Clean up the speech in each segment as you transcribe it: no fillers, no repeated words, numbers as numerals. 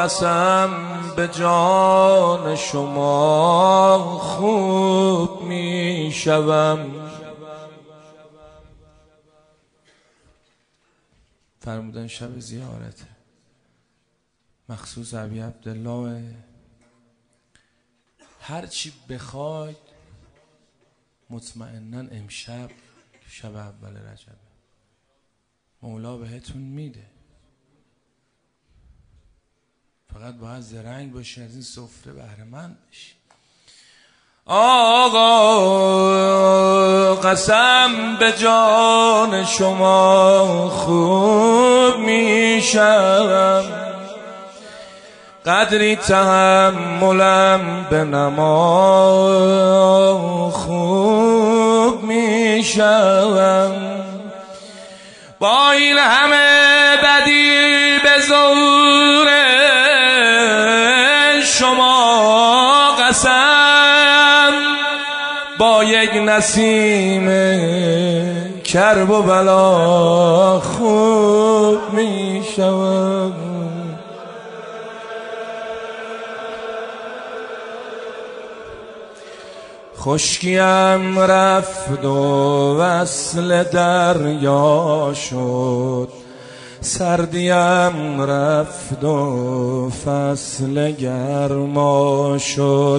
قسم به جان شما خوب می شوم. فرمودن شب زیارت مخصوص ابی عبدالله، هر چی بخواید مطمئناً امشب شب اول رجب مولا بهتون میده، فقط باید زرنگ باشی، از این سفره بهره مند بشی. آقا قسم به جان شما خوب میشم، قدری تحملم به نما خوب میشم. با این همه بدی به زور شما قسم، با یک نسیم کرب و بلا خوب میشم. خشکیم رفت و وصل دریا شد، سردیم رفت و فصل گرما شد.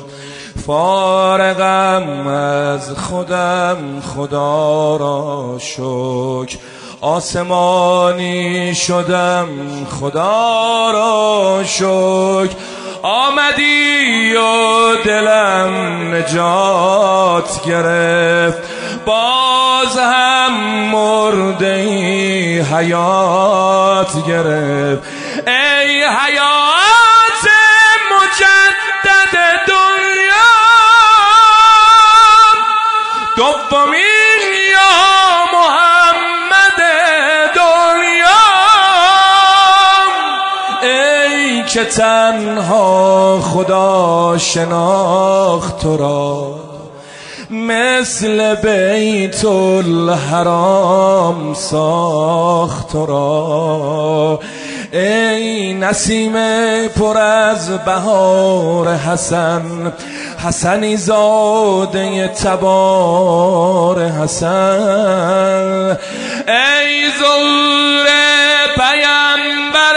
فارغم از خودم خدا را شکر، آسمانی شدم خدا را شکر. آمدی و دلم نجات گرفت، باز هم مرده‌ای حیات گرفت. ای حیات مجدد دنیا، دومین یا محمد دنیا. ای که تنها خدا شناخت تو را، مثل بیت الحرام ساخت تو را. ای نسیم پر از بهار حسن، حسنی زاده تبار حسن. ای ظهور پیامبر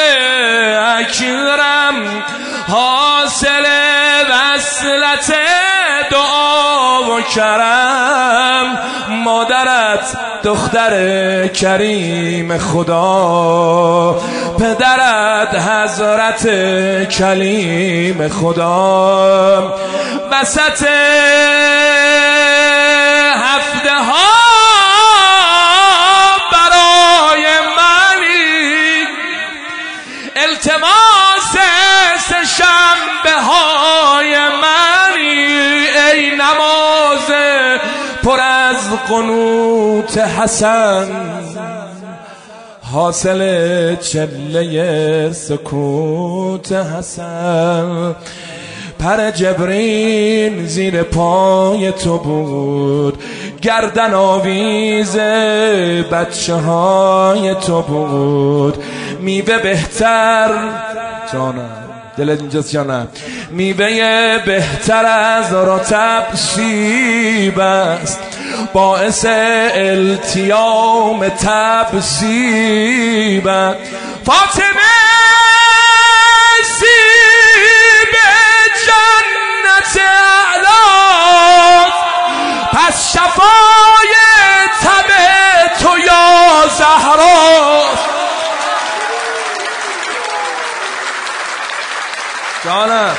اکرم، حاصل وصلت دعا و کرم. مادرت دختر کریم خدا، پدرت حضرت کلیم خدا. وسط هفته ها برای منی، التماس سه‌شنبه های منی. ای نماز پر از قنوت حسن، حاصل چله سکوت حسن. پر جبرین زیر پای تو بود، گردن آویز بچه های تو بود. میوه بهتر جانم، دلت اینجاست جانم، میوه بهتر از رطب سیب است، باعث التیام تبسیب است. فاطمه سیب جنت اعلی، پس شفای تب تو یا زهرا. جانم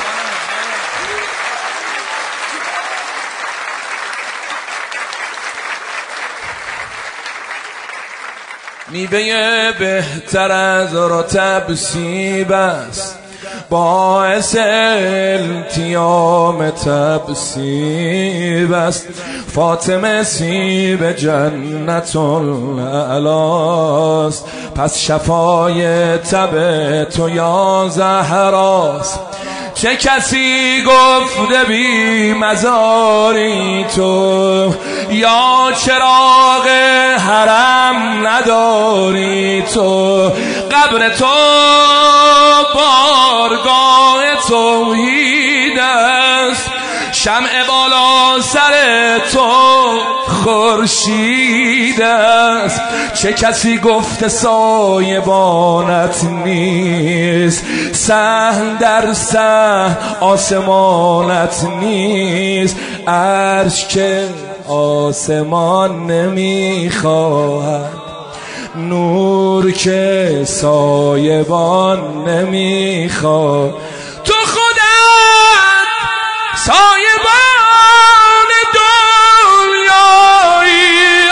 میوه بهتر از رطب سیب است، باعث التیام تبسیب است. فاطمه سیب جنت الاعلاست، پس شفای تب تو یا زهراست. چه کسی گفته بی مزاری تو، یا چراغ حرم نداری تو. قبر تو با بارگاه توحید است، شمع بالا سر تو خورشید است. چه کسی گفته سایبانت نیست، صحن در صحن آسمانت نیست. عرش که آسمان نمیخواهد، نور که سایبان نمیخواد. تو خودت سایبان دنیایی،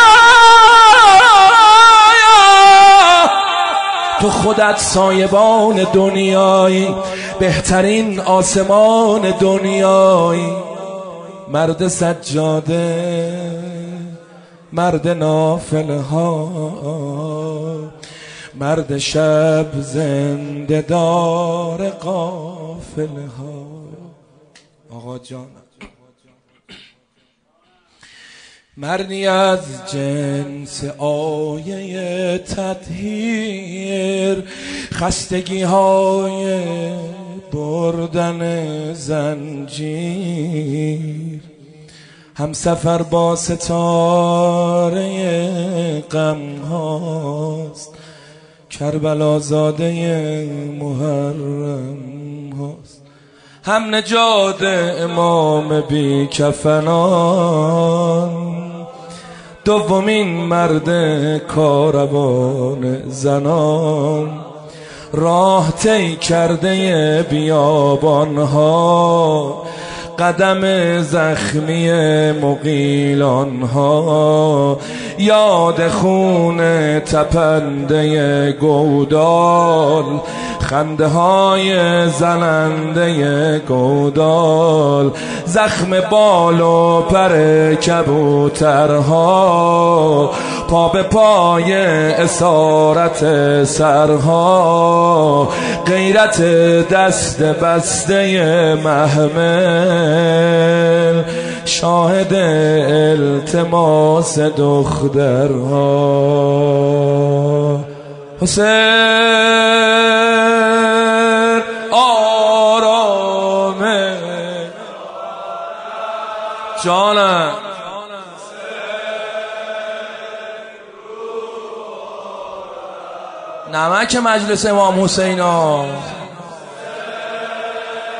تو خودت سایبان دنیایی، بهترین آسمان دنیایی. مرد سجاده، مرد نافله ها، مرد شب زنده دار قافله ها. آقا جان مردی از جنس آیه تطهیر، خستگی های بردن زنجیر، هم سفر با ستاره غم هاست، کربلا زاده محرم هاست. هم نجات امام بی کفنان، دومین مرد کاروان زنان. راه طی کرده بیابان ها، قدم زخمی مغیلان ها. یاد خون تپنده گودال، خنده های زننده گودال. زخم بال و پر کبوترها، پا به پای اسارت سرها. غیرت دست بسته محمل، شاهد التماس دخترها. حسین آرامه جانم، نمک مجلس امام حسین ها.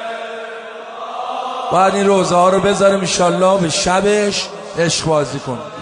باید این روزه ها رو بذاریم انشالله به شبش عشق بازی کن.